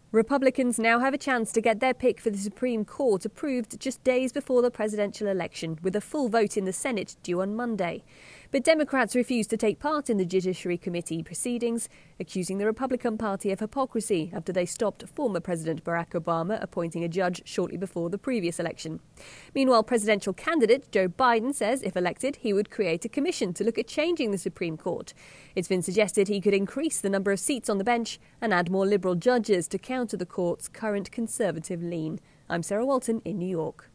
Republicans now have a chance to get their pick for the Supreme Court approved just days before the presidential election, with a full vote in the Senate due on Monday. But Democrats refuse to take part in the Judiciary Committee proceedings, accusing the Republican Party of hypocrisy after they stopped former President Barack Obama appointing a judge shortly before the previous election. Meanwhile, presidential candidate Joe Biden says if elected, he would create a commission to look at changing the Supreme Court. It's been suggested he could increase the number of seats on the bench and add more liberal judges to counter the court's current conservative lean. I'm Sarah Walton in New York.